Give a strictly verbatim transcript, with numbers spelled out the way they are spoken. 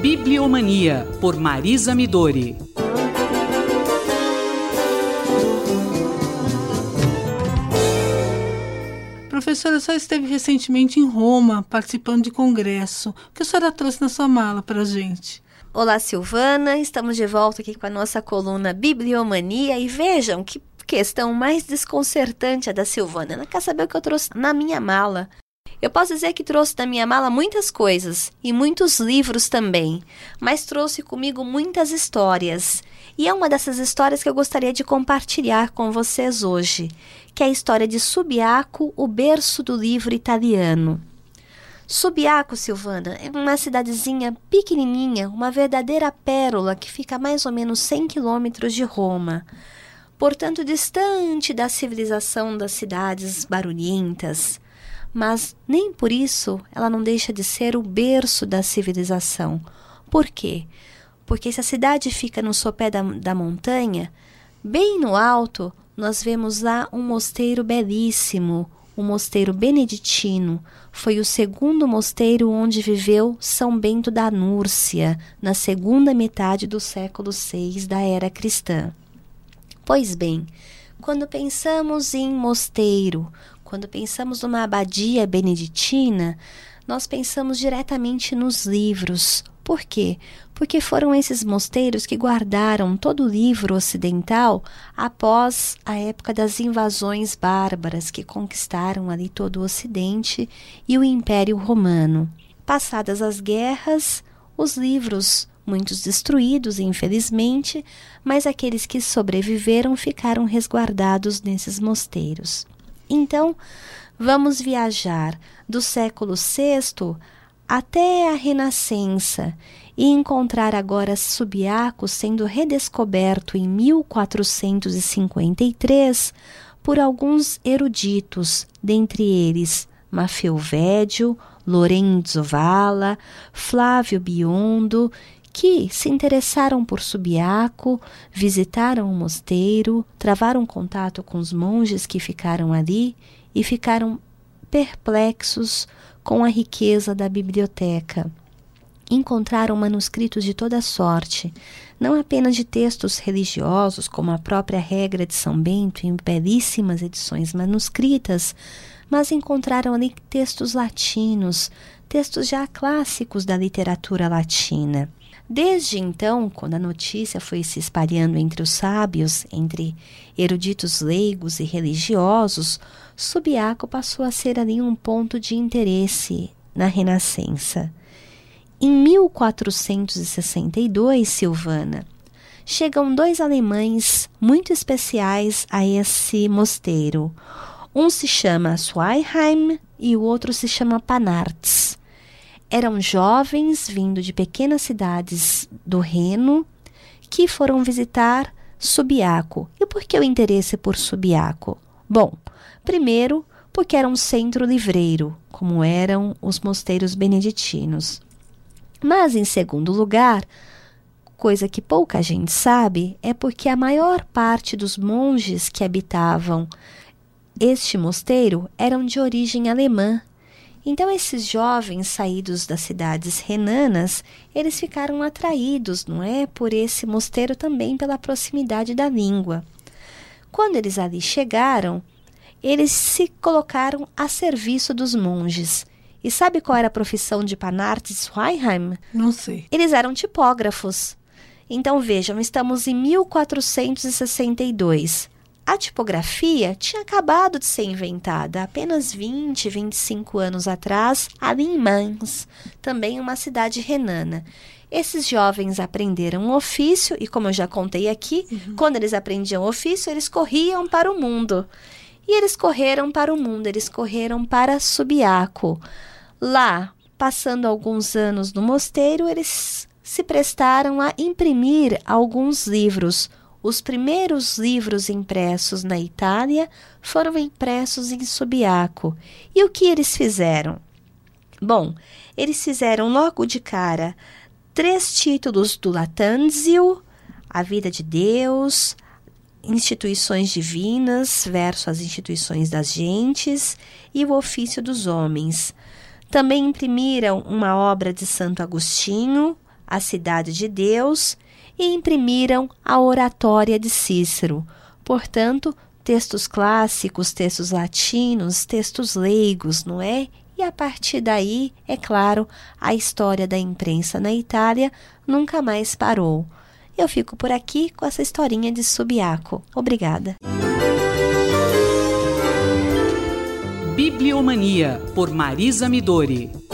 Bibliomania, por Marisa Midori. Professora, a senhora esteve recentemente em Roma, participando de congresso. O que a senhora trouxe na sua mala para a gente? Olá, Silvana. Estamos de volta aqui com a nossa coluna Bibliomania. E vejam que questão mais desconcertante a da Silvana. Ela quer saber o que eu trouxe na minha mala. Eu posso dizer que trouxe na minha mala muitas coisas e muitos livros também, mas trouxe comigo muitas histórias. E é uma dessas histórias que eu gostaria de compartilhar com vocês hoje, que é a história de Subiaco, o berço do livro italiano. Subiaco, Silvana, é uma cidadezinha pequenininha, uma verdadeira pérola que fica a mais ou menos cem quilômetros de Roma. Portanto, distante da civilização das cidades barulhentas. Mas nem por isso ela não deixa de ser o berço da civilização. Por quê? Porque se a cidade fica no sopé da, da montanha, bem no alto, nós vemos lá um mosteiro belíssimo, o mosteiro beneditino. Foi o segundo mosteiro onde viveu São Bento da Núrcia, na segunda metade do século seis da era cristã. Pois bem, quando pensamos em mosteiro, quando pensamos numa abadia beneditina, nós pensamos diretamente nos livros. Por quê? Porque foram esses mosteiros que guardaram todo o livro ocidental após a época das invasões bárbaras que conquistaram ali todo o Ocidente e o Império Romano. Passadas as guerras, os livros, muitos destruídos, infelizmente, mas aqueles que sobreviveram ficaram resguardados nesses mosteiros. Então, vamos viajar do século sexto até a Renascença e encontrar agora Subiaco sendo redescoberto em mil quatrocentos e cinquenta e três por alguns eruditos, dentre eles Maffeo Vedio, Lorenzo Valla, Flávio Biondo, que se interessaram por Subiaco, visitaram o mosteiro, travaram contato com os monges que ficaram ali e ficaram perplexos com a riqueza da biblioteca. Encontraram manuscritos de toda sorte, não apenas de textos religiosos, como a própria regra de São Bento, em belíssimas edições manuscritas, mas encontraram ali textos latinos, textos já clássicos da literatura latina. Desde então, quando a notícia foi se espalhando entre os sábios, entre eruditos leigos e religiosos, Subiaco passou a ser ali um ponto de interesse na Renascença. Em mil quatrocentos e sessenta e dois, Silvana, chegam dois alemães muito especiais a esse mosteiro. Um se chama Sweilheim e o outro se chama Panartz. Eram jovens vindo de pequenas cidades do Reno que foram visitar Subiaco. E por que o interesse por Subiaco? Bom, primeiro, porque era um centro livreiro, como eram os mosteiros beneditinos. Mas, em segundo lugar, coisa que pouca gente sabe, é porque a maior parte dos monges que habitavam este mosteiro eram de origem alemã. Então, esses jovens saídos das cidades renanas, eles ficaram atraídos, não é, por esse mosteiro também pela proximidade da língua. Quando eles ali chegaram, eles se colocaram a serviço dos monges. E sabe qual era a profissão de Panartz e Sweilheim? Não sei. Eles eram tipógrafos. Então, vejam, estamos em mil quatrocentos e sessenta e dois. A tipografia tinha acabado de ser inventada, apenas vinte, vinte e cinco anos atrás, ali em Mainz, também uma cidade renana. Esses jovens aprenderam o ofício, e como eu já contei aqui, uhum. quando eles aprendiam o ofício, eles corriam para o mundo. E eles correram para o mundo, eles correram para Subiaco. Lá, passando alguns anos no mosteiro, eles se prestaram a imprimir alguns livros. Os primeiros livros impressos na Itália foram impressos em Subiaco. E o que eles fizeram? Bom, eles fizeram logo de cara três títulos do Lattanzio, A Vida de Deus, Instituições Divinas versus as Instituições das Gentes e o Ofício dos Homens. Também imprimiram uma obra de Santo Agostinho, a cidade de Deus e imprimiram a oratória de Cícero. Portanto, textos clássicos, textos latinos, textos leigos, não é? E a partir daí, é claro, a história da imprensa na Itália nunca mais parou. Eu fico por aqui com essa historinha de Subiaco. Obrigada. Bibliomania, por Marisa Midori.